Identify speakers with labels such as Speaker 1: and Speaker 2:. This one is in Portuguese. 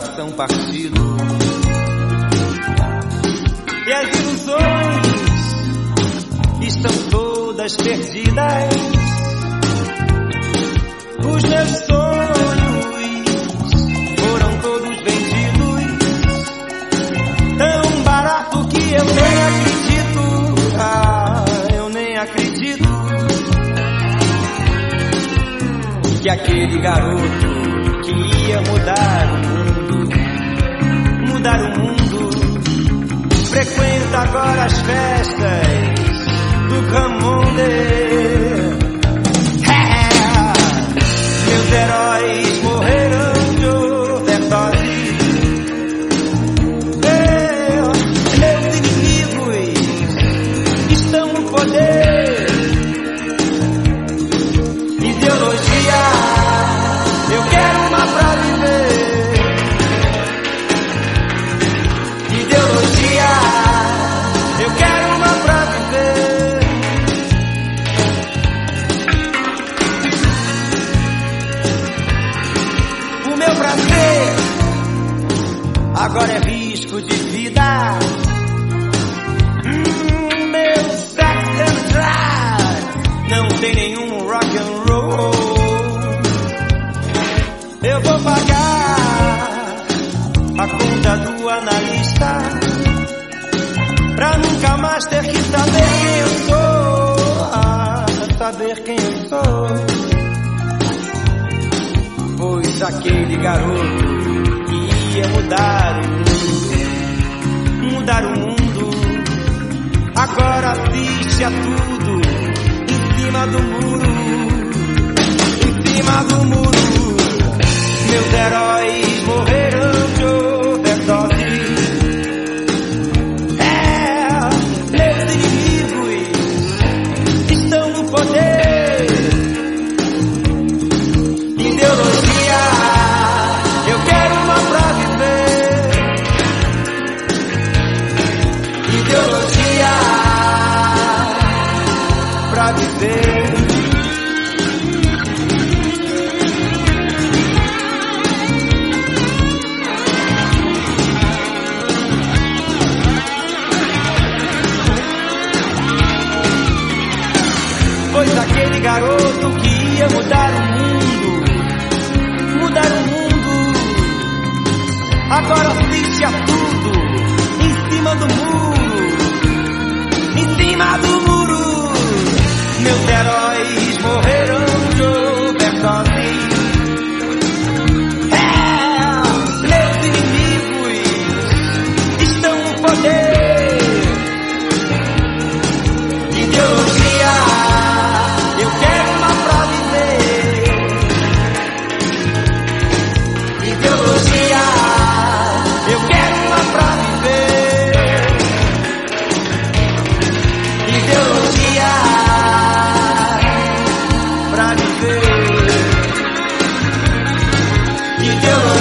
Speaker 1: coração partido. E as ilusões estão todas perdidas. Os meus sonhos foram todos vendidos, tão barato que eu nem acredito. Eu nem acredito que aquele garoto que ia mudar o mundo, frequenta agora as festas do Camonde. Meus heróis morreram de overdose. Meus inimigos estão no poder. Ideologia, eu quero uma pra viver. Ideologia, eu quero uma pra viver. O meu prazer agora é risco de vida. Meu sex and drugs não tem nenhum rock and roll. Eu vou pagar a conta do analista pra nunca mais ter que saber quem eu sou. Saber quem eu sou. Pois aquele garoto que ia mudar o mundo, agora assiste a tudo em cima do muro. Em cima do muro. Meus heróis morreram de overdose. Meus inimigos estão no poder. Ideologia, eu quero uma pra viver. Ideologia pra viver. Pois aquele garoto que ia mudar o mundo, agora assiste a tudo em cima do muro. Em cima do muro. Meus heróis morreram de overdose. Meus inimigos estão no poder. Ideologia, eu quero uma pra viver. Ideologia, eu quero uma pra viver. Ideologia pra viver. Ideologia.